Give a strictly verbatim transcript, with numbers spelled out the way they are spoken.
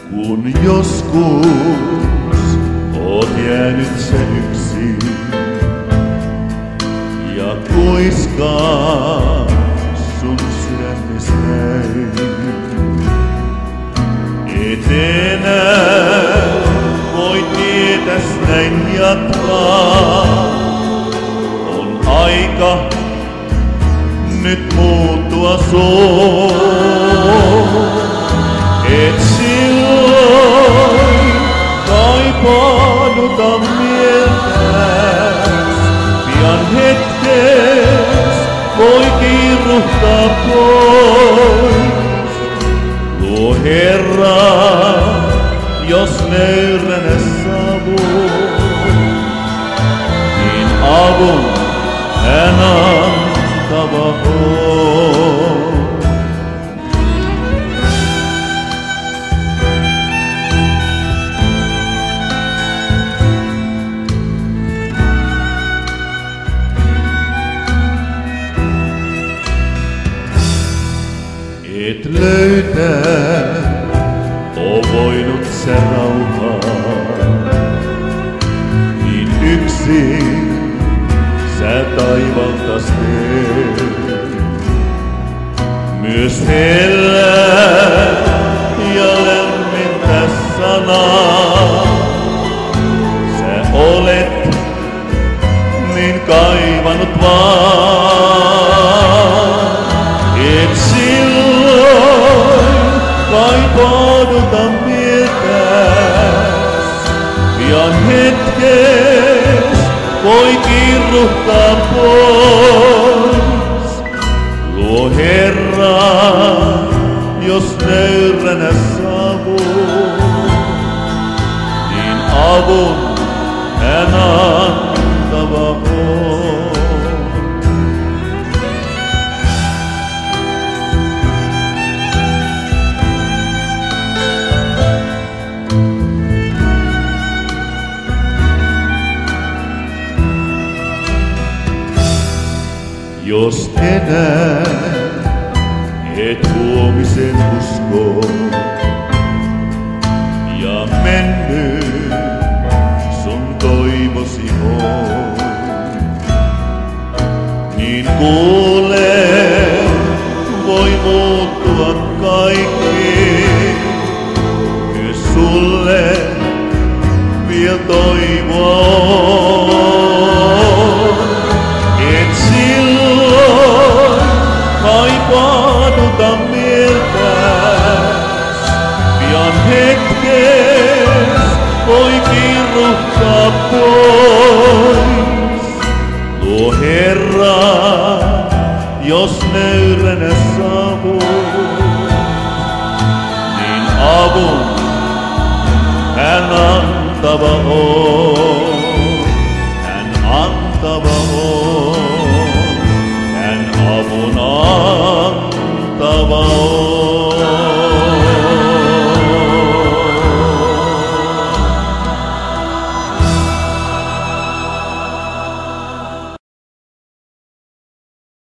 Kun joskus oot jäänyt se yksin ja kuiskaa sun sydämes näin, et enää voi tietäs näin jatkaa. On aika nyt muuttua sun, et silloin kaipaanuta mieltäs. Pian hetkes voi kiiruhtaa pois. Luo Herra, jos nöyränä savun, niin avun hän antava on. Et löytää oo voinut sä rauhaa, niin yksin sä taivaltas teet. Myös hellää ja lämmintä sanaa sä olet niin kaivannut vaan. Et silloin kaipaanuta mieltäs. Pian hetkes voi kiiruhtaa pois. Luo Herra, jos nöyränä savun, niin avun hän antava on. Jos enää et huomisen usko ja mennyt sun toivosi on, niin kuule, voi muuttua kaikki. Myös sulle vielä toivoa on. Et silloin kaipaanuta mieltäs. Pian hetkes voi kiiruhtaa pois. Luo Herra, jos nöyränä savun, niin avun hän antava on. Hän antava on. Hän avun antava on.